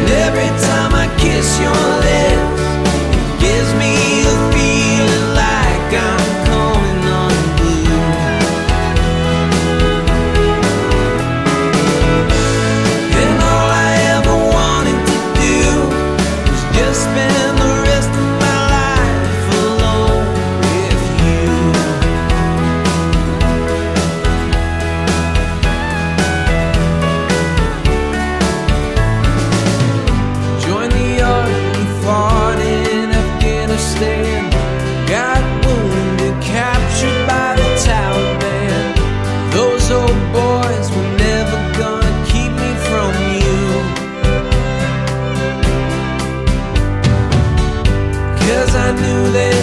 Every time I kiss your lips, it gives me a feeling like I'm coming unglued. And all I ever wanted to do was just spend the rest of my life alone with you. Joined the army, fought in Afghanistan, got wounded, captured by the Taliban. Those old boys were never gonna keep me from you, 'cause I knew they